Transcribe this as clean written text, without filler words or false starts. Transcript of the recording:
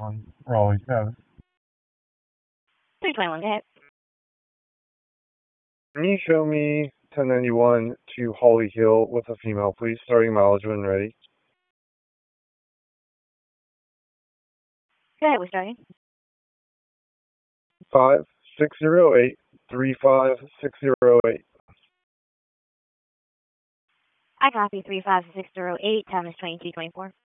on Raleigh Coast. 321, go ahead. Can you show me 1091 to Holly Hill with a female, please, starting mileage when ready? Go ahead, we're starting. 5608 35608. I copy 35608, time is 2224.